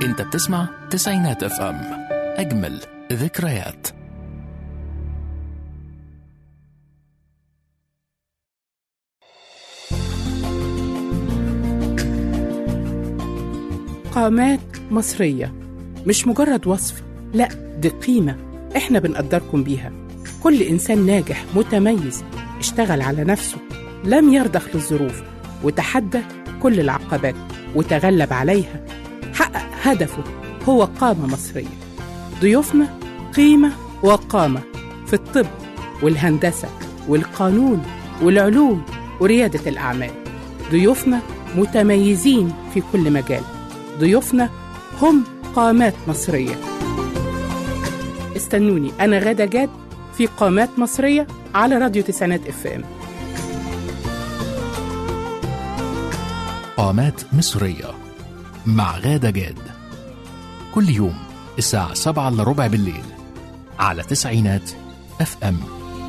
انت بتسمع تسعينات اف ام، اجمل ذكريات. قامات مصرية مش مجرد وصف، لا دي قيمة احنا بنقدركم بيها. كل إنسان ناجح متميز اشتغل على نفسه، لم يرضخ للظروف، وتحدى كل العقبات وتغلب عليها، حقق هدفه، هو قامة مصرية. ضيوفنا قيمة وقامة في الطب والهندسة والقانون والعلوم وريادة الأعمال. ضيوفنا متميزين في كل مجال. ضيوفنا هم قامات مصرية. استنوني أنا غادة جاد في قامات مصرية على راديو تسعينات اف ام. قامات مصرية مع غادة جاد، كل يوم الساعة 7:15 بالليل على تسعينات اف ام.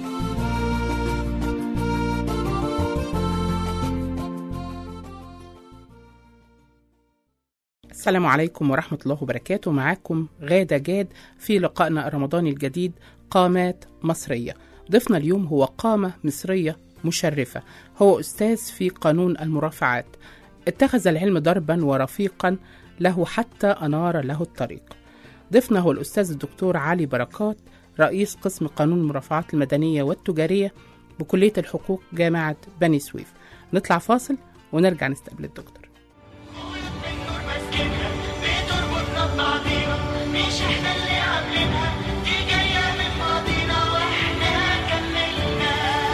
السلام عليكم ورحمة الله وبركاته. معاكم غادة جاد في لقائنا الرمضاني الجديد قامات مصرية. ضيفنا اليوم هو قامة مصرية مشرفة، هو أستاذ في قانون المرافعات، اتخذ العلم دربا ورفيقا له حتى أنار له الطريق. ضيفنا هو الأستاذ الدكتور علي بركات، رئيس قسم قانون المرافعات المدنية والتجارية بكلية الحقوق جامعة بني سويف. نطلع فاصل ونرجع نستقبل الدكتور. مش احنا اللي عاملينها، دي جاية من ماضينا واحنا كملنا.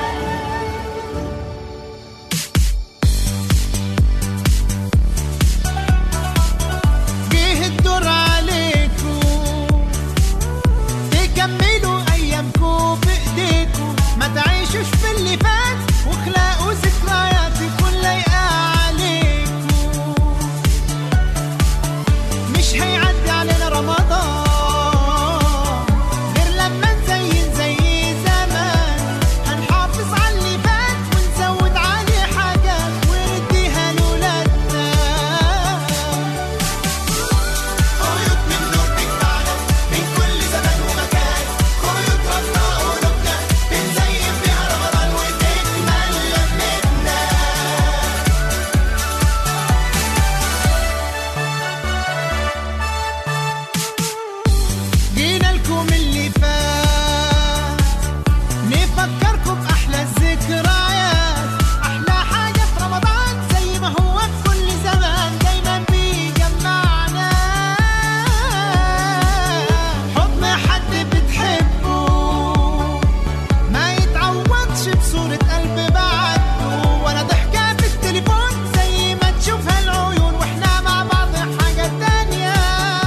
جه الدور عليكم تكملوا ايامكم بايديكم، ما تعيشوش في اللي فات واخلقوا ذكريات تكون لايقة عليكم. مش هيعدي علينا رمضان غير لما نزين زي زمان، هنحافظ على اللي فات ونزود عليه حاجات ونديها لولادنا. خيوط من نور تجمعنا من كل زمان ومكان، خيوط ربنا قلوبنا بنزين بيها رمضان وتكمل لمتنا. جينا لكم اللي فات نفكركم بأحلى الذكريات، أحلى حاجة في رمضان زي ما هو في كل زمان دايما بيجمعنا. حضن حد بتحبه ما يتعوضش بصورة قلب بعده، ولا ضحكة في التليفون زي ما تشوفها العيون واحنا مع بعض حاجة تانية.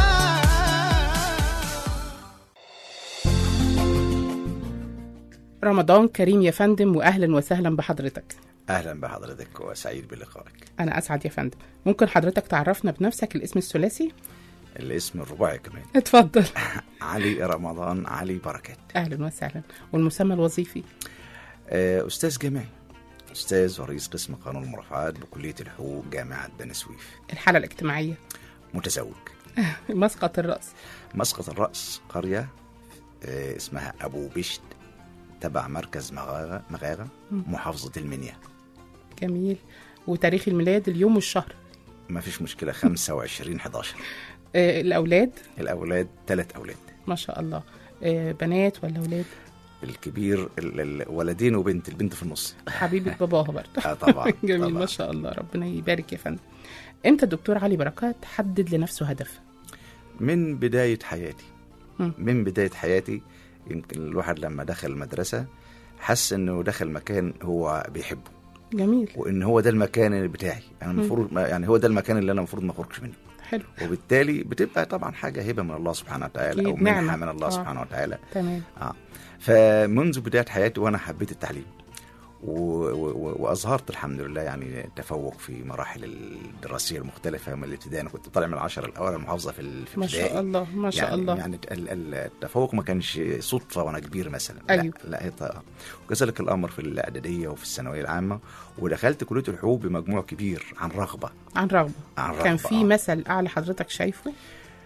رمضان كريم يا فندم، وأهلا وسهلا بحضرتك. أهلا بحضرتك وسعيد بلقائك. أنا أسعد يا فندم. ممكن حضرتك تعرفنا بنفسك الاسم الثلاثي؟ الاسم الرباعي كمان. اتفضل. علي رمضان علي بركات. أهلا وسهلا. والمسمى الوظيفي؟ أستاذ جامعي، أستاذ ورئيس قسم قانون المرافعات بكلية الحقوق جامعة بني سويف. الحالة الاجتماعية؟ متزوج. مسقط الرأس؟ مسقط الرأس قرية اسمها أبو بشت تبع مركز مغاغة محافظة المنيا. جميل. وتاريخ الميلاد اليوم والشهر؟ ما فيش مشكلة. 25/11. الأولاد؟ الأولاد 3 أولاد ما شاء الله. بنات ولا أولاد؟ الكبير ولدين وبنت، البنت في النص. حبيبة باباها برضه. طبعا. جميل طبعا. ما شاء الله، ربنا يبارك يا فندم. امتى الدكتور علي بركات حدد لنفسه هدف؟ من بداية حياتي. من بداية حياتي. يمكن الواحد لما دخل المدرسة حس انه دخل مكان هو بيحبه. جميل. وان هو ده المكان بتاعي انا المفروض، يعني هو ده المكان اللي انا المفروض ما اخرجش منه. حلو. وبالتالي بتبقى طبعا حاجة هبة من الله سبحانه وتعالى، او منحة من الله سبحانه وتعالى. تمام. فمنذ بداية حياتي وانا حبيت التعليم وأظهرت الحمد لله يعني تفوق في مراحل الدراسية المختلفة. من الابتدائي أنا كنت طالع من 10 الأوائل المحافظة في الابتدائي. ما شاء الله ما شاء الله. يعني التفوق ما كانش صدفة وأنا كبير مثلا. أيوه. لا وكذلك الأمر في الإعدادية وفي الثانوية العامة. ودخلت كلية الحقوق بمجموع كبير عن رغبة. كان في مثل أعلى حضرتك شايفه؟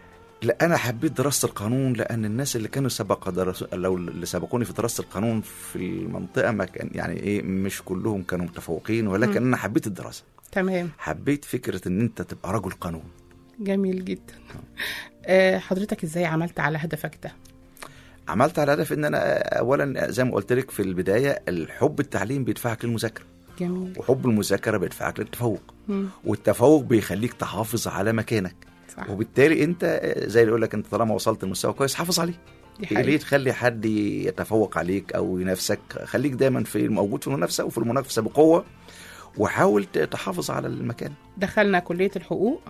لا انا حبيت دراسه القانون لان الناس اللي كانوا لو اللي سبقوني في دراسه القانون في المنطقه ما كان يعني ايه مش كلهم كانوا متفوقين، ولكن انا حبيت الدراسه. تمام. حبيت فكره ان انت تبقى رجل قانون. جميل جدا. حضرتك ازاي عملت على هدفك ده؟ عملت على هدف ان انا اولا زي ما قلت لك في البدايه، الحب التعليم بيدفعك للمذاكره. جميل. وحب المذاكره بيدفعك للتفوق. والتفوق بيخليك تحافظ على مكانك. صح. وبالتالي انت زي اللي يقول لك انت طالما وصلت لمستوى كويس حافظ عليه. ليه تخلي حد يتفوق عليك او ينافسك؟ خليك دايما موجود في المنافسه وفي المنافسه بقوه، وحاول تحافظ على المكان. دخلنا كليه الحقوق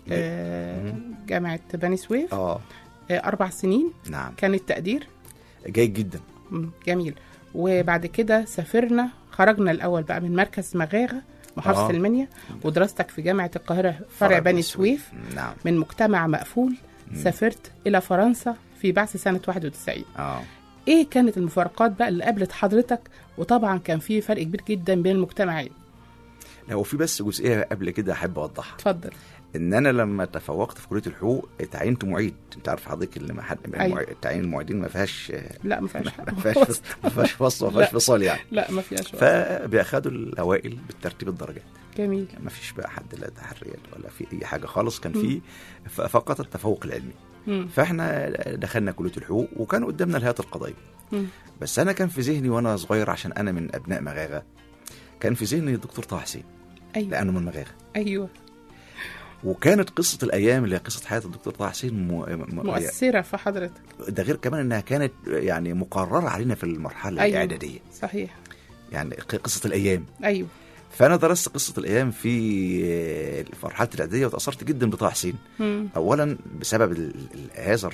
جامعه بني سويف. 4 سنين. نعم. كان التقدير جيد جدا. جميل. وبعد كده سافرنا، خرجنا الاول بقى من مركز مغاغه محافظه المنيا، ودراستك في جامعه القاهره فرع بني سويف. نعم. من مجتمع مقفول سافرت الى فرنسا في بعث سنه 91. ايه كانت المفارقات بقى اللي قابلت حضرتك؟ وطبعا كان في فرق كبير جدا بين المجتمعين. لو في بس جزئيه قبل كده احب اوضحها. اتفضل. ان انا لما تفوقت في كليه الحقوق اتعينت معيد. انت عارف حضرتك اللي ما حد تعيين المعيدين ما فيهاش. لا ما فيهاش ما فيهاش فصل، ما فيهاش فصال يعني. لا ما فيهاش. فبياخدوا الاوائل بالترتيب الدرجات. جميل. ما فيش بقى حد لا تحريات ولا في اي حاجه خالص. كان في فقط التفوق العلمي. فاحنا دخلنا كليه الحقوق وكان قدامنا الهيئات القضائيه. بس انا كان في ذهني وانا صغير، عشان انا من ابناء مغاغه، كان في ذهني الدكتور طه حسين. أيوة. لانه من مغاغه. ايوه. وكانت قصه الايام اللي هي قصه حياه الدكتور طه حسين مؤثره في حضرتك. ده غير كمان انها كانت يعني مقرره علينا في المرحله أيوة. الاعداديه. صحيح. يعني قصه الايام. ايوه. فانا درست قصه الايام في مرحله الاعداديه وتاثرت جدا بطه حسين. اولا بسبب هذا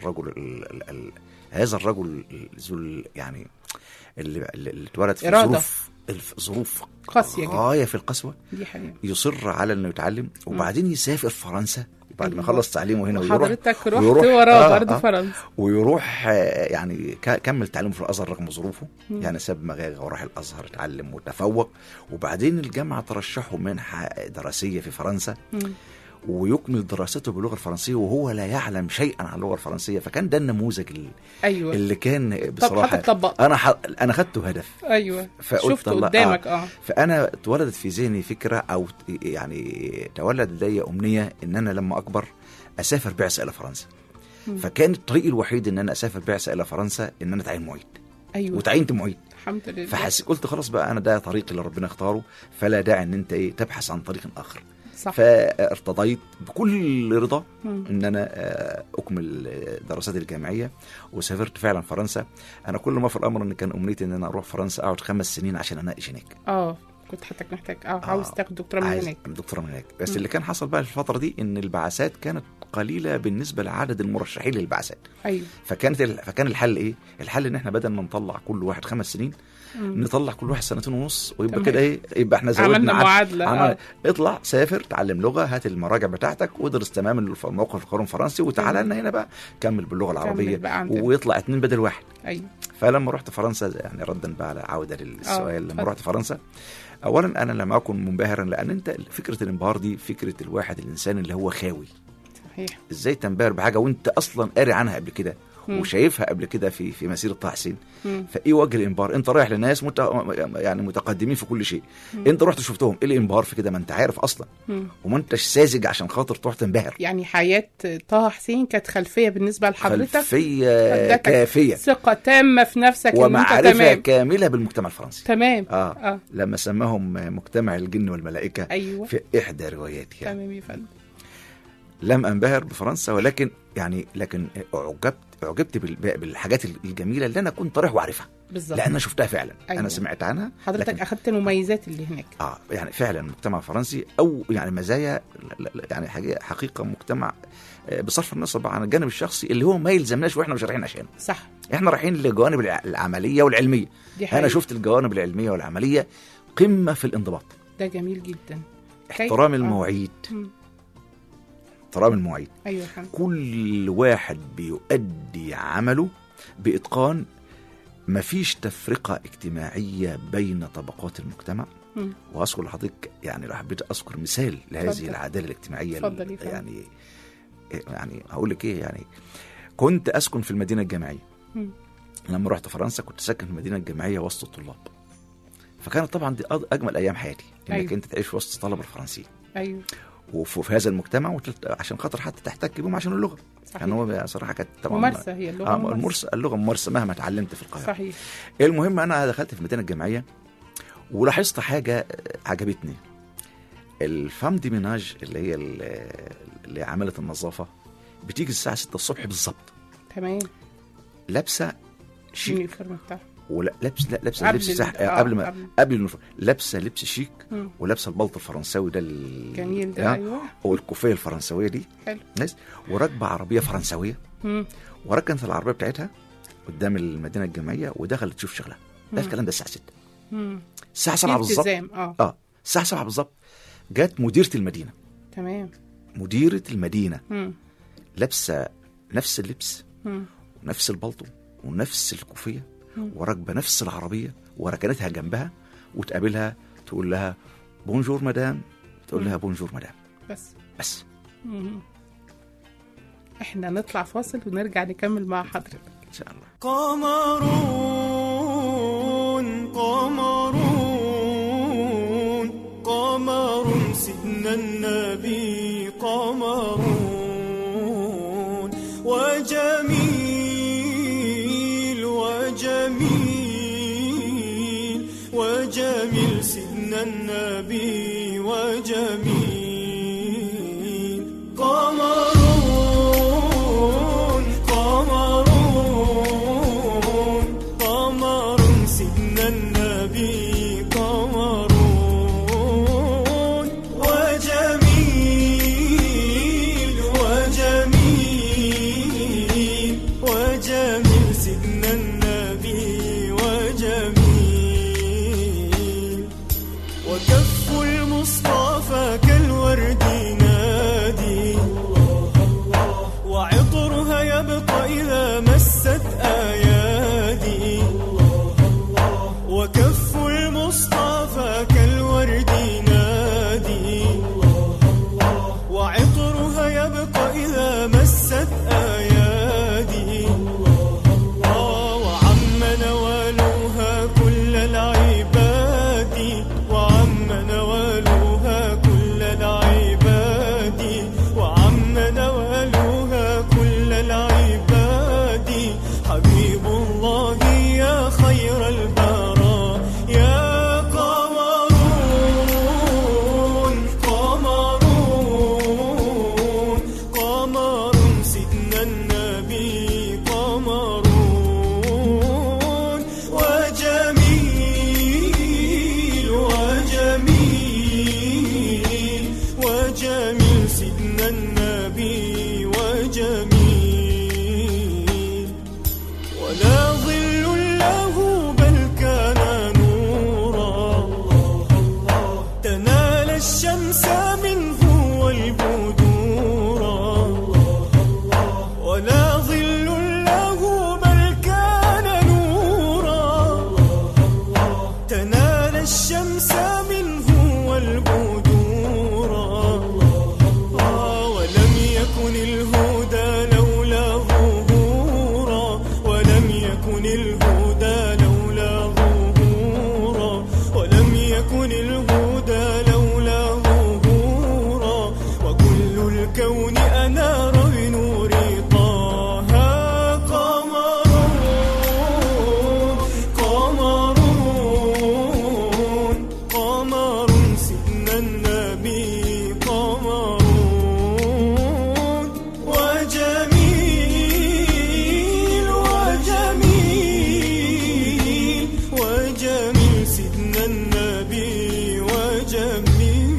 الرجل ذو يعني اللي اتولد في ظروف قاسيه غايه في القسوه. دي حقيقة. يصر على انه يتعلم وبعدين يسافر فرنسا بعد ما خلص تعليمه هنا، وحضرتك رحت وراه برضه فرنسا. ويروح يعني كمل تعليمه في الازهر رغم ظروفه. يعني ساب مغاغه وراح الازهر اتعلم وتفوق، وبعدين الجامعه ترشحه منحه دراسيه في فرنسا ويكمل دراسته باللغه الفرنسيه وهو لا يعلم شيئا عن اللغه الفرنسيه. فكان ده النموذج أيوة. اللي كان بصراحه انا خدته هدف. ايوه. فقلت قدامك. فانا اتولدت في ذهني فكره او يعني تولد لدي امنيه ان انا لما اكبر اسافر بعثه الى فرنسا. فكان الطريق الوحيد ان انا اسافر بعثه الى فرنسا ان انا اتعين معيد. ايوه. وتعينت معيد. الحمد لله. قلت خلاص بقى انا ده طريق اللي ربنا اختاره، فلا داعي ان انت تبحث عن طريق اخر. صح. فارتضيت بكل رضا ان انا اكمل دراساتي الجامعيه وسافرت فعلا فرنسا. انا كل ما في الامر ان كان امنيتي ان انا اروح فرنسا اقعد 5 سنين عشان اناقش هناك. كنت حتى محتاج عاوز تاخد دكتوراه من هناك. دكتوراه من هناك. بس اللي كان حصل بقى في الفتره دي ان البعثات كانت قليله بالنسبه لعدد المرشحين للبعثات. ايوه. فكان الحل ايه؟ الحل ان احنا بدل ما نطلع كل واحد 5 سنين نطلع كل واحد 2.5 سنين، ويبقى كده يبقى احنا زودنا عملنا معادله. اطلع سافر تعلم لغه، هات المراجع بتاعتك وادرس تماما موقف القانون الفرنسي وتعالى لنا هنا بقى كمل باللغه العربيه ويطلع 2 بدل 1. ايوه. فلما رحت فرنسا يعني ردا بقى على عوده للسؤال، لما رحت فرنسا اولا انا لم اكن منبهرا، لان انت فكره الانبهار دي فكره الواحد الانسان اللي هو خاوي. صحيح. ازاي تنبهر بحاجه وانت اصلا قاري عنها قبل كده وشايفها قبل كده في مسيره طه حسين؟ فايه وجه الانبهار؟ انت رايح لناس يعني متقدمين في كل شيء. انت رحت شفتهم، ايه الانبهار في كده؟ ما انت عارف اصلا وما انتش ساذج عشان خاطر تروح تنبهر. يعني حياه طه حسين كانت خلفيه بالنسبه لحضرتك، خلفيه كافيه، ثقه تامه في نفسك ومعرفه كامله بالمجتمع الفرنسي. تمام. لما سماهم مجتمع الجن والملائكه. أيوة. في احدى رواياتي يعني. تمام يا فندم. لم انبهر بفرنسا، ولكن اعجبت بالحاجات الجميله اللي انا كنت رايح وعارفها بالظبط، لان شفتها فعلا. أيوة. انا سمعت عنها. حضرتك اخذت المميزات اللي هناك. يعني فعلا المجتمع الفرنسي او يعني مزايا، يعني حقيقه مجتمع بصرف النظر عن الجانب الشخصي اللي هو ما يلزمناش واحنا مش رايحين عشانه. صح. احنا رايحين للجوانب العمليه والعلميه. انا شفت الجوانب العلميه والعمليه قمه في الانضباط. ده جميل جدا. احترام المواعيد. احترام المواعيد. أيوة. كل واحد بيؤدي عمله بإتقان، مفيش تفرقة اجتماعية بين طبقات المجتمع. وأذكر لحضرتك يعني لو حبيت أذكر مثال لهذه العدالة الاجتماعية يعني يعني هقول لك ايه، يعني كنت اسكن في المدينه الجامعيه. لما رحت فرنسا كنت ساكن في المدينه الجامعيه وسط الطلاب، فكانت طبعا دي اجمل ايام حياتي، انك أيوة. انت تعيش وسط طلبه الفرنسيين. ايوه وفي هذا المجتمع عشان خاطر حتى تحتك بهم عشان اللغه. صحيح. كان هو صراحه كانت طبعا ممارسه، هي اللغه اللغه ممارسه مهما اتعلمت في القاهره. صحيح. المهم انا دخلت في المدينه الجامعيه ولاحظت حاجه عجبتني. الفام دي ميناج اللي عملت النظافه بتيجي الساعه 6 الصبح بالظبط، تمام، لابسه شيك، اليونيفورم بتاعها، ولا لابسه لبس قبل اليونيفورم، لابسه لبس شيك، ولابسه البلطو الفرنساوي ده جميل ده. ايوه، والكوفيه الفرنساويه دي حلو، ناس، وراكبه عربيه فرنساويه، وركنت العربيه بتاعتها قدام المدينه الجامعيه ودخلت تشوف شغلها. ده الكلام ده الساعه 6. الساعه 7 بالظبط. الساعه 7 بالظبط جت مديره المدينه. تمام، مديره المدينه لابسه نفس اللبس ونفس البلطو ونفس الكوفيه، وراكبه نفس العربيه، وركنتها جنبها، وتقابلها تقول لها بونجور مدام، تقول لها بونجور مدام. بس احنا نطلع فاصل ونرجع نكمل مع حضرتك ان شاء الله. قمر سيدنا النبي، قمرون وجميل وجميل وجميل سيدنا النبي وجميل. قمرون قمرون قمر سيدنا النبي، قمرون وجميل وجميل وجميل سيدنا النبي وجميل. وكف المصطفى كالورد نادي، وعطرها يبقى إذا مست أيادي. وكف المصطفى كالورد نادي، وعطرها يبقى إذا مست أيادي. وعم نوالها كل العباد، وعم نوالها كل العباد، وعم نوالها كل العباد. حبيب الله يا خير البراء، يا قمرون قمرون قمر سيدنا النبي، قمرون وجميل وجميل وجميل سيدنا النبي وجميل. ولا ظل له بل كان نورا، تنال الشمس منه والبدورا. ولا ظل له بل كان نورا، تنال الشمس منه والبدورا. ولم يكن الهدى لولا ظهورا، ولم يكن الهدى لولا ظهورا، ولم يكن الهدى لولا ظهورا. وكل الكون أنار بنور طه. قمرون قمرون قمر سيدنا النبي، قمرون وجميل وجميل وجميل سيدنا النبي وجميل.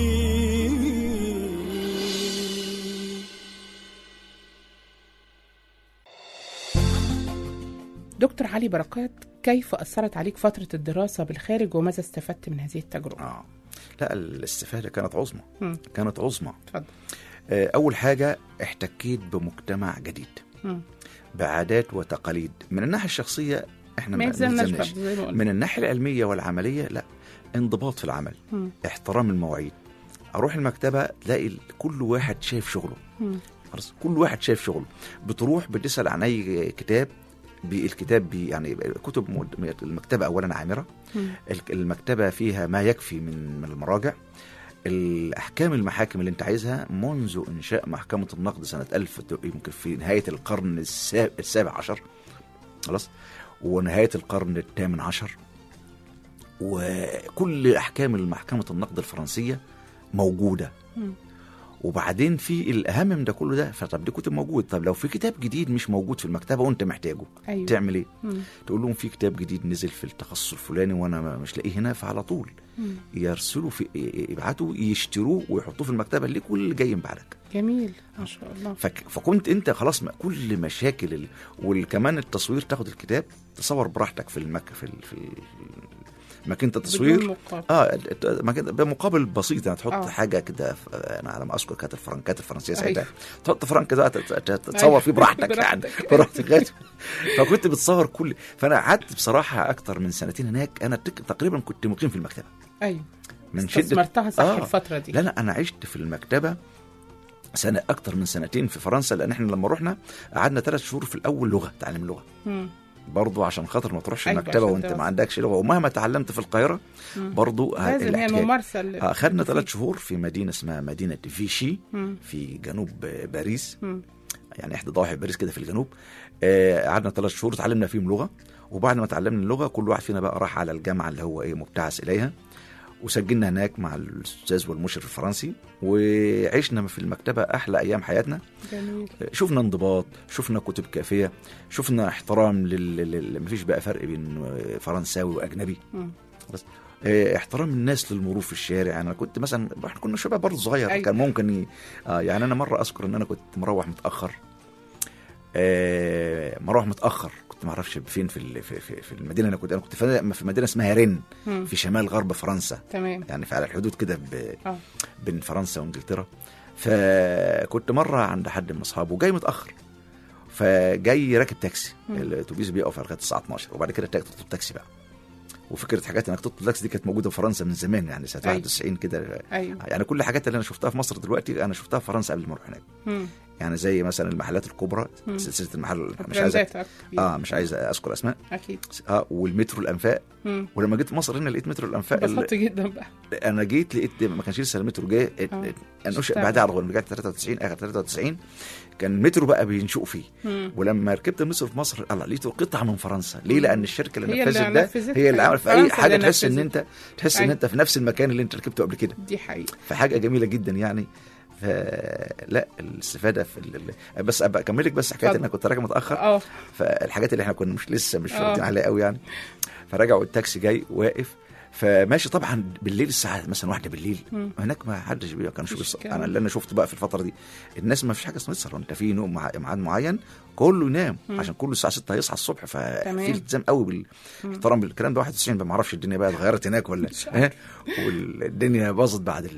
دكتور علي بركات، كيف أثرت عليك فترة الدراسة بالخارج وماذا استفدت من هذه التجربة؟ لا الاستفادة كانت عظمى. كانت عظمى. اتفضل. أول حاجة احتكيت بمجتمع جديد بعادات وتقاليد. من الناحية الشخصية احنا ما نزلناش، من الناحية العلمية والعملية لا، انضباط في العمل، احترام المواعيد. أروح المكتبة تلاقي كل واحد شايف شغله، خلاص كل واحد شايف شغله. بتروح بتسال عن اي كتاب، الكتاب يعني كتب المكتبه اولا عامره، المكتبه فيها ما يكفي من المراجع، الأحكام المحاكم اللي أنت عايزها منذ إنشاء محكمة النقد سنة 1000 يمكن في نهاية القرن السابع عشر خلاص، ونهاية القرن الثامن عشر، وكل أحكام المحكمة النقد الفرنسية موجودة. وبعدين في الأهم من ده كله ده، فطب دي كتب موجود، طب لو في كتاب جديد مش موجود في المكتبة وأنت محتاجه أيوة. تعمل إيه؟ تقول لهم في كتاب جديد نزل في التخصص الفلاني وأنا مش لاقيه هنا، فعلى طول يرسلوا يبعتوا يشتروه ويحطوه في المكتبة اللي كل اللي جاي من بعدك. جميل ما شاء الله. فكنت انت خلاص كل مشاكل وكمان التصوير، تاخد الكتاب تصور براحتك في ماكينة التصوير بمقابل بسيط، يعني تحط حاجه كده، انا على ما اذكر كانت الفرنكات الفرنسيه ساعتها تحط فرنك ده تتصور فيه براحتك يعني براحتك. فكنت بتصور فانا قعدت بصراحه اكتر من سنتين هناك، انا تقريبا كنت مقيم في المكتبه. ايوه من شده استثمرتها صح الفتره دي. لا انا عشت في المكتبه سنه اكتر من سنتين في فرنسا، لان احنا لما رحنا قعدنا 3 شهور في الاول لغه، تعليم اللغه برضو عشان خاطر ما تروحش المكتبه وانت ما عندكش لغه، ومهما تعلمت في القاهره برضو لازم هي الممارسه. اخذنا 3 شهور في مدينه اسمها مدينه فيشي في جنوب باريس، يعني احدى ضواحي باريس كده في الجنوب. قعدنا 3 شهور تعلمنا فيهم لغه، وبعد ما تعلمنا اللغه كل واحد فينا بقى راح على الجامعه اللي هو مبتعث اليها، وسجلنا هناك مع الاستاذ والمشرف الفرنسي، وعشنا في المكتبه احلى ايام حياتنا. جميل. شفنا انضباط، شفنا كتب كافيه، شفنا احترام مفيش بقى فرق بين فرنساوي واجنبي، بس احترام الناس للمرور في الشارع. انا كنت مثلا، احنا كنا شباب برضه صغير، أيوة. كان ممكن يعني انا مره اذكر ان انا كنت مروح متاخر، كنت ما اعرفش فين في المدينه. انا كنت في مدينه اسمها رين في شمال غرب فرنسا، تمام، يعني في على الحدود كده بين فرنسا وانجلترا. فكنت مره عند حد من اصحابه جاي متاخر، فجاي راكب تاكسي، الاتوبيس بيقف لغايه الساعه 12، وبعد كده تطلب تاكسي بقى. وفكره حاجات انك تطلب تاكسي دي كانت موجوده في فرنسا من زمان، يعني سنه 91 كده. أيوة. يعني كل الحاجات اللي انا شفتها في مصر دلوقتي انا شفتها في فرنسا قبل ما اروح هناك. يعني زي مثلا المحلات الكبرى، سلسله المحل مش عايز اذكر اسماء اكيد، والمترو الانفاق. ولما جيت مصر هنا لقيت مترو الانفاق انبسطت جدا بقى. انا جيت لقيت ما كانش لسه المترو جاي، انشئ بعدها على طول، رجعت 93 اخر 93 كان المترو بقى بينشئوا فيه. ولما ركبت المترو في مصر لقيته قطعه من فرنسا. ليه؟ لان الشركه اللي نفذت ده هي اللي عملت في اي حاجه تحس ان انت ان انت في نفس المكان اللي انت ركبته قبل كده. دي حقيقه، فحاجه جميله جدا يعني. لا الاستفاده بس ابقى اكمل لك بس حكايه ان انا كنت راجع متاخر. فالحاجات اللي احنا كنا مش واخدين عليها قوي يعني. فرجعوا التاكسي جاي واقف، فماشي طبعا بالليل الساعه مثلا 1 بالليل، هناك ما حدش كانش بيسهر. انا اللي انا شفته بقى في الفتره دي الناس ما فيش حاجه اسمها تسهر، انت في نوم ميعاد معين كله ينام عشان كله الساعه 6 هيصحى الصبح. ففي التزام قوي بالاحترام بالكلام ده. 91 ما اعرفش الدنيا بقى اتغيرت هناك ولا والدنيا باظت بعد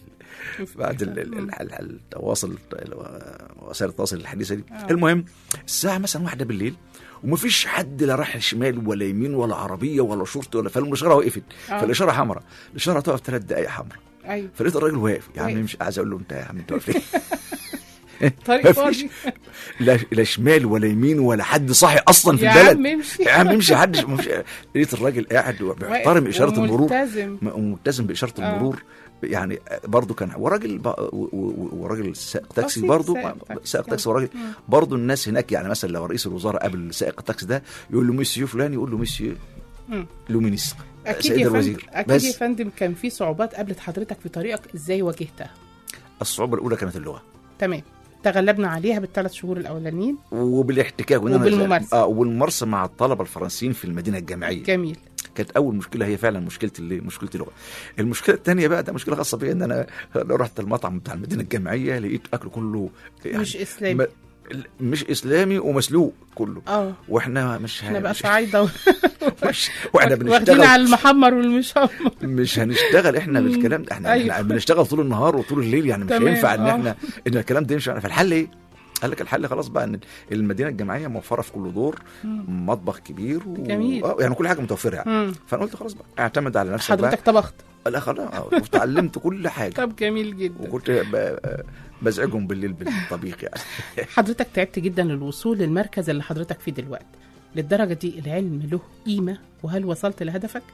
التواصل، وسائل التواصل الحديثه دي. المهم الساعه مثلا 1 بالليل ومفيش حد لا راح شمال ولا يمين ولا عربيه ولا شرطه ولا، فالاشاره وقفت. فالاشاره حمراء، الاشاره تقف 3 دقائق حمراء. ايوه، فلقيت الراجل واقف. يا عم مش عايز اقول له انت يا عم انت واقف ليه؟ طريق فاضي، لا شمال ولا يمين ولا حد صاحي اصلا في البلد. يا عم امشي حدش. لقيت الراجل قاعد بيحترم اشاره المرور وملتزم باشاره المرور. يعني برضه كان وراجل سائق تاكسي برضه، سائق تاكسي وراجل برضه. الناس هناك يعني مثلا لو رئيس الوزراء قابل سائق التاكسي ده يقول له مسيو فلان، يقول له مسيو لومينيس سيد الوزير. اكيد يا فندم. كان في صعوبات قابلت حضرتك في طريقك، ازاي واجهتها؟ الصعوبه الاولى كانت اللغه. تمام، تغلبنا عليها ال3 شهور الاولانيين وبالاحتكاك وبالممارسه والممارسه مع الطلبه الفرنسيين في المدينه الجامعيه. جميل. كانت اول مشكله هي فعلا مشكله اللغه. المشكله الثانيه بقى ده مشكله خاصه بي، ان انا لو رحت المطعم بتاع المدينه الجامعيه لقيت اكله كله يعني مش اسلامي ومسلوق كله. واحنا احنا بقى صعايده واحنا بنشتغل واخدين على المحمر والمشمر. مش هنشتغل احنا بالكلام ده. احنا بنشتغل طول النهار وطول الليل، يعني مش هينفع ان الكلام ده يمشي. فالحل ايه؟ قال لك الحل خلاص بقى ان المدينه الجامعيه موفره في كل دور مطبخ كبير جميل. يعني كل حاجه متوفره يعني. فانا قلت خلاص بقى اعتمد على نفسك. حضرتك طبخت؟ لا خلاص اتعلمت كل حاجه. طب جميل جدا. وكنت بزعجهم بالليل بالطبيخ يعني. حضرتك تعبت جدا للوصول للمركز اللي حضرتك فيه دلوقتي، للدرجه دي العلم له قيمه، وهل وصلت لهدفك؟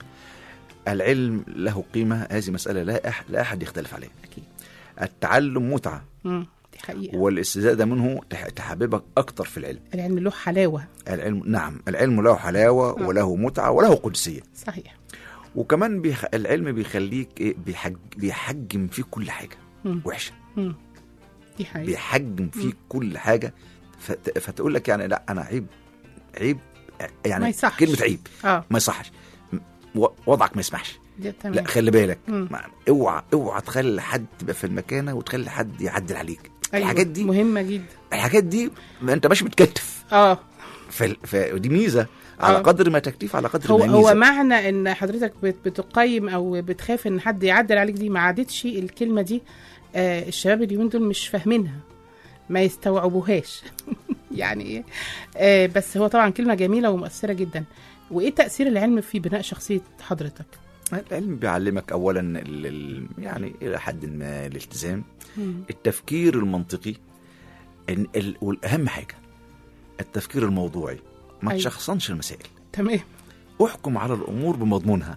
العلم له قيمه، هذه مساله لا احد يختلف عليها. اكيد. التعلم متعه، دي حقيقه، والاستزاده منه تحببك اكتر في العلم. العلم له حلاوه. العلم نعم، العلم له حلاوه وله متعه وله قدسيه. صحيح. وكمان العلم بيخليك بيحجم فيك كل حاجه وحشه. دي حقيقه. بيحجم فيك كل حاجه، فتقول لك يعني لا انا عيب يعني ما يصحش. كلمه عيب ما يصحش، وضعك ما يسمحش. لا خلي بالك، اوعى تخلي حد تبقى في المكانه وتخلي حد يعدل عليك. أيوة. الحاجات دي مهمه جدا. الحاجات دي ما انت ماشي متكتف. ودي ميزه على قدر ما تكتيف، على قدر ما ميزه. هو معنى ان حضرتك بتقيم او بتخاف ان حد يعدل عليك، دي ما عادتش الكلمه دي. الشباب اليومين دول مش فاهمينها، ما يستوعبوهاش. يعني ايه؟ بس هو طبعا كلمه جميله ومؤثره جدا. وايه تاثير العلم في بناء شخصيه حضرتك؟ العلم بيعلمك اولا يعني الى حد ما الالتزام، التفكير المنطقي، والاهم حاجه التفكير الموضوعي. ما تشخصنش المسائل. تمام. احكم على الامور بمضمونها،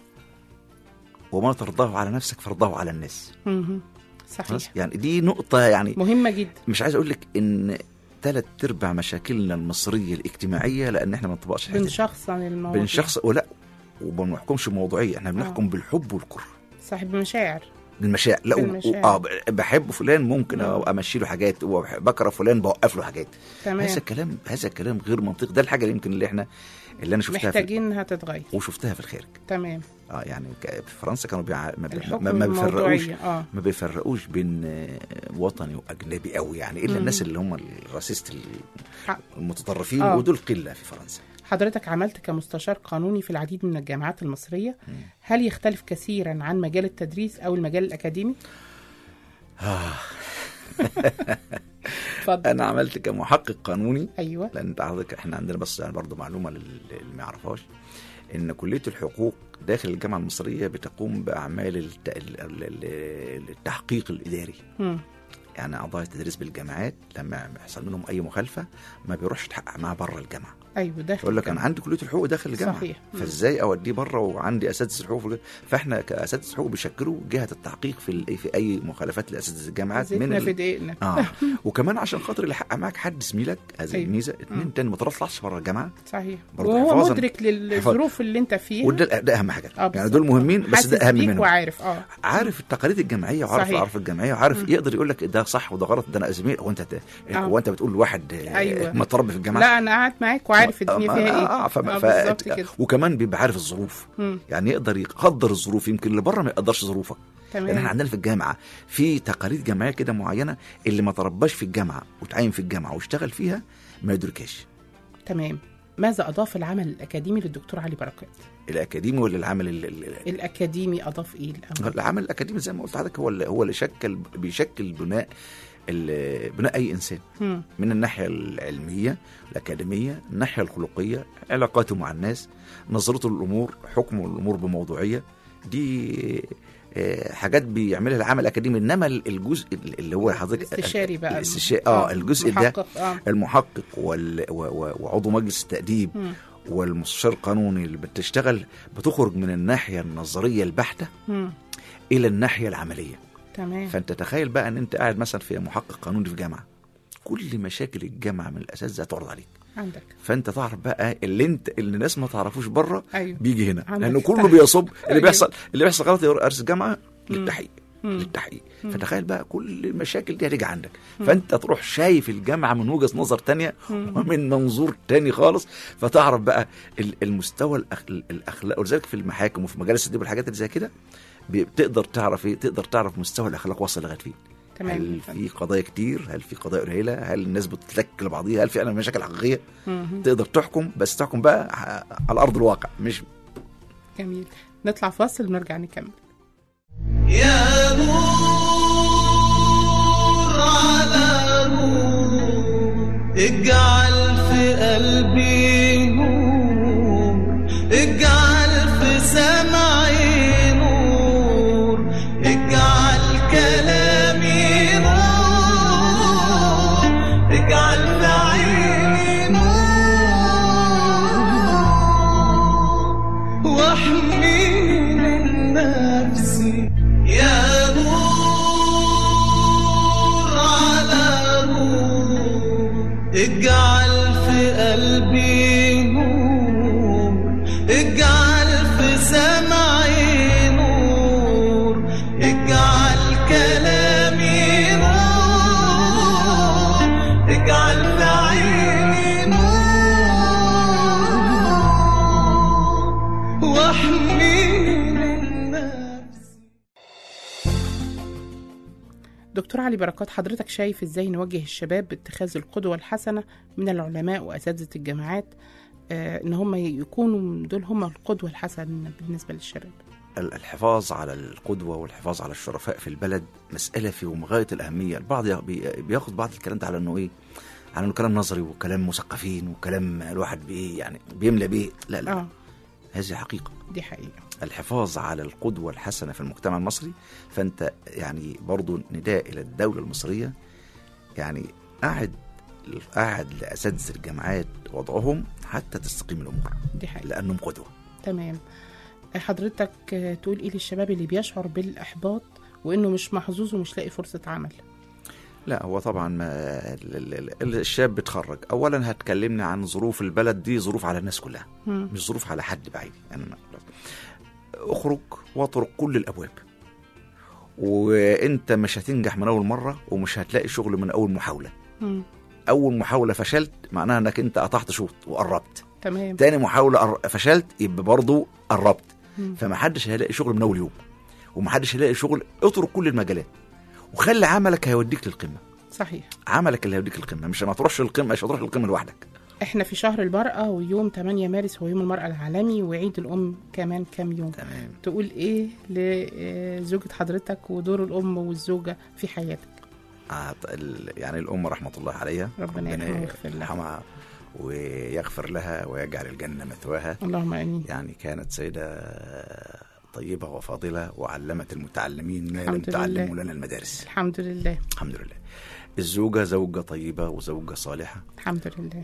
وما ترضاه على نفسك فرضاه على الناس. صحيح. يعني دي نقطه يعني مهمه جدا. مش عايز اقول لك ان 3/4 مشاكلنا المصريه الاجتماعيه لان احنا ما نطبقش بنشخص عن الموضوع، بنشخص وما بنحكمش بموضوعيه، احنا بنحكم بالحب والكره، صاحب المشاعر. بالمشاعر. لا بحب فلان ممكن امشي له حاجات، وبكره فلان بوقف له حاجات. تمام. هذا الكلام غير منطقي. ده الحاجه اللي يمكن اللي انا شفتها محتاجين انها تتغير، وشفتها في الخارج. تمام. يعني في فرنسا كانوا ما بيفرقوش بين وطني واجنبي قوي يعني، الا الناس اللي هم الراسيست المتطرفين، ودول قله في فرنسا. حضرتك عملت كمستشار قانوني في العديد من الجامعات المصرية، هل يختلف كثيرا عن مجال التدريس أو المجال الأكاديمي؟ أنا عملت كمحقق قانوني. أيوة. لأن إحنا عندنا بس يعني برضو معلومة اللي ما يعرفهاش، إن كلية الحقوق داخل الجامعة المصرية بتقوم بأعمال التحقيق الإداري. يعني أعضاء التدريس بالجامعات لما يحصل منهم أي مخالفة ما بيروحش يتحقق معاه بره الجامعة. ايوه داخل. يقول لك انا عندي كليه الحقوق داخل الجامعه. صحيح. فازاي اوديه بره وعندي اساتذه الحقوق؟ فاحنا كاساتذه الحقوق بيشكلوا جهه التحقيق في اي مخالفات لاساتذه الجامعات من في دقيقنا. وكمان عشان خاطر اللي يحقق معاك حد زميلك، هذه الميزه. 2 تاني ما تطلعش بره الجامعه. صحيح. وهو مدرك للظروف اللي انت فيها، وده اهم حاجه. يعني دول مهمين، بس ده اهم منهم. وعارف عارف التقاليد الجامعيه، وعارف العرف الجامعيه، وعارف يقدر يقول لك ده صح وده غلط، ده انا زميل وانت بتقول لواحد متربي في الجامعه. لا انا قاعد معاك وعارف الدنيا فيها ايه. وكمان بيبقى عارف الظروف. يعني يقدر يقدر الظروف، يمكن اللي بره ما يقدرش ظروفك. لان احنا عندنا في الجامعه في تقاليد جامعيه كده معينه، اللي ما ترباش في الجامعه وتعين في الجامعه واشتغل فيها ما يدركهاش. تمام. ماذا اضاف العمل الاكاديمي للدكتور علي بركات؟ الاكاديمي ولا العمل الاكاديمي اضاف ايه الأول؟ العمل الاكاديمي زي ما قلت لحضرتك هو اللي بيشكل بناء أي إنسان، من الناحية العلمية الأكاديمية، الناحية الخلقية، علاقاته مع الناس، نظرته للأمور، حكمه للأمور بموضوعية. دي حاجات بيعملها العمل الأكاديمي. إنما الجزء اللي هو حضرتك الاستشاري بقى، الجزء ده المحقق وعضو مجلس التأديب والمستشار القانوني اللي بتخرج من الناحية النظرية البحتة إلى الناحية العملية. تمام. فانت تخيل بقى ان انت قاعد مثلا في محقق قانوني في جامعه، كل مشاكل الجامعه من الاساتذه تعرض عليك عندك، فانت تعرف بقى اللي الناس ما تعرفوش بره. أيوة. بيجي هنا لانه كله بيصب اللي بيحصل غلط يرأس الجامعه للتحقيق. فتخيل بقى كل المشاكل دي هتيجي عندك، فانت تروح شايف الجامعه من وجهه نظر تانية ومن منظور تاني خالص، فتعرف بقى المستوى الاخلاق. ولذلك في المحاكم وفي مجالس التأديب والحاجات اللي زي كده تقدر تعرف مستوى الاخلاق وصل لغايه فين. هل في قضايا كتير؟ هل في قضايا قليله؟ هل الناس بتتلك لبعضيها؟ هل فعلا مشاكل حقيقيه؟ تقدر تحكم، بس تحكم بقى على ارض الواقع. مش جميل. نطلع فاصل ونرجع نكمل. يا نور على نور، اجعل في قلبي نور، اجعل في سمعي نور، اجعل في قلبي نور، اجعل في سمعي نور، اجعل كلامي نور، اجعل في عيني نور، واحميني النفس. دكتور علي بركات، حضرتك شايف ازاي نوجه الشباب باتخاذ القدوة الحسنة من العلماء وأساتذة الجامعات، ان هم يكونوا دول هم القدوة الحسنة بالنسبة للشباب؟ الحفاظ على القدوة والحفاظ على الشرفاء في البلد مسألة في غاية الأهمية. البعض بياخد بعض الكلام ده على انه ايه، على انه كلام نظري وكلام مثقفين وكلام الواحد بيه يعني بيملى بيه. لا لا، هذه حقيقة، دي حقيقة. الحفاظ على القدوة الحسنة في المجتمع المصري. فأنت يعني برضو نداء إلى الدولة المصرية، يعني قاعد لأساتذة الجامعات وضعهم حتى تستقيم الأمور، دي حقيقة، لأنهم قدوة. تمام. حضرتك تقول إيه للشباب اللي بيشعر بالإحباط وإنه مش محظوظ ومش لاقي فرصة عمل؟ لا، هو طبعا الشاب بيتخرج، أولا هتكلمني عن ظروف البلد دي، ظروف على الناس كلها، مش ظروف على حد بعيد. يعني اخرج واطرق كل الأبواب، وانت مش هتنجح من أول مرة، ومش هتلاقي شغل من أول محاولة. أول محاولة فشلت معناها أنك أنت قطعت شوط وقربت. تمام. تاني محاولة فشلت يبقى برضو قربت. فمحدش هيلاقي شغل من أول يوم، ومحدش هيلاقي شغل. اطرق كل المجالات وخلي عملك هيوديك للقمة. صحيح، عملك اللي هيوديك للقمة، مش ما تروحش للقمة، مش هتروح للقمة لوحدك. احنا في شهر المرأة، ويوم 8 مارس هو يوم المرأة العالمي، وعيد الأم كمان كام يوم. تمام. تقول ايه لزوجة حضرتك ودور الأم والزوجة في حياتك؟ يعني الأم رحمة الله عليها، ربنا يرحمها ويغفر لها ويجعل الجنة مثواها. اللهم آمين. يعني كانت سيدة طيبة وفاضلة، وعلمت المتعلمين ما لم تعلموا لنا المدارس. الحمد لله. الحمد لله. الزوجة زوجة طيبة وزوجة صالحة، الحمد لله،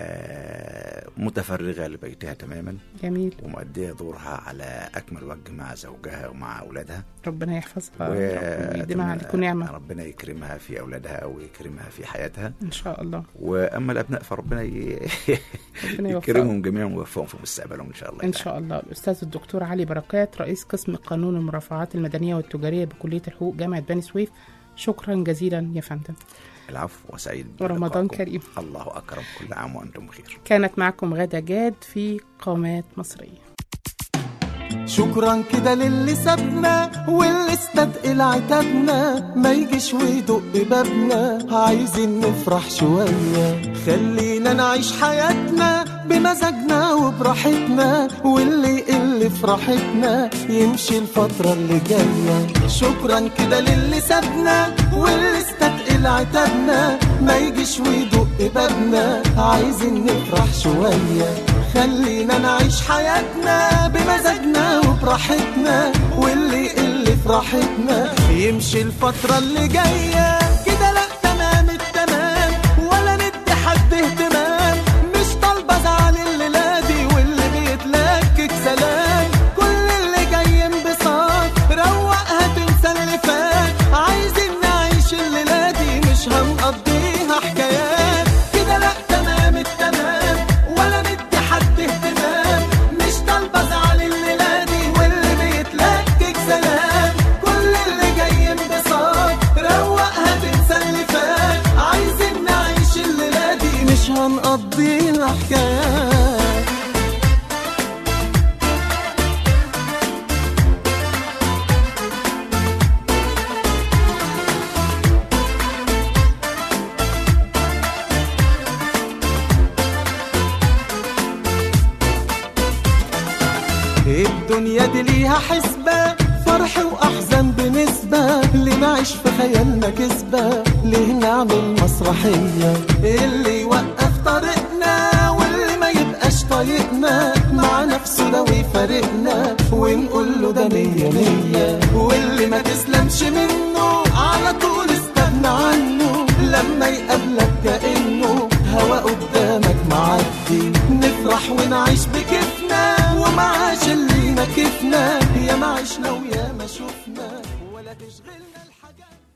ومتفرغة لبيتها تماما. جميل. ومؤدية دورها على أكمل وجه مع زوجها ومع أولادها. ربنا يحفظها ويديمها عليكم نعمة. ربنا يكرمها في أولادها ويكرمها في حياتها إن شاء الله. وأما الأبناء فربنا يكرمهم جميعا ويوفقهم في مستقبلهم إن شاء الله. إن شاء الله. الأستاذ الدكتور علي بركات، رئيس قسم قانون المرافعات المدنية والتجارية بكلية الحقوق جامعة بني سويف، شكرا جزيلا يا فندم. العفو، وسعيد ورمضان كريم. الله أكرم، كل عام وأنتم بخير. كانت معكم غادة جاد في قامات مصرية. شكرا كده للي سابنا واللي استثقل عتابنا، ما يجيش ويدق ببابنا، عايزين نفرح شوية، خلينا نعيش حياتنا بمزاجنا وبراحتنا، واللي يقل فرحتنا يمشي الفترة اللي جاية. شكرا كده للي سابنا واللي استثقل عتابنا، ما يجيش ويدق ببابنا، عايزين نفرح شوية، خلينا نعيش حياتنا بمزاجنا وبراحتنا، واللي يقل فرحتنا يمشي الفترة اللي جاية. كده لا تمام التمام، ولا ندي حد اهتمام، مش طالبة زعل الليلة دي واللي بيتلكك سلام، كل اللي جاي انبساط، روقها تنسى اللي فات، عايزين نعيش الليلة دي مش هنقضيها حكايات. كده لا تمام التمام، ولا ندي حد اهتمام، مش طالبة زعل الليلة دي واللي بيتلكك سلام، كل اللي جاي انبساط، روقها تنسى اللي فات، عايزين نعيش الليلة دي مش هنقضيها حكايات. الدنيا دي ليها حسبة، فرح وأحزان بنسبة، اللي نعيش في خيالنا كسبة، ليه نعمل مسرحية، اللي يوقف طريقنا واللي ما يبقاش طايقنا، مع نفسه ده ويفارقنا ونقول له ده مية مية، واللي ما تسلمش منه على طول استغنى عنه، لما يقابلك كأنه هوا قدامك معدي، نفرح ونعيش بكيفنا ومعاش اللي ما كيفنا، يا ما عشنا ويا ما شفنا ولا تشغلنا الحاجات.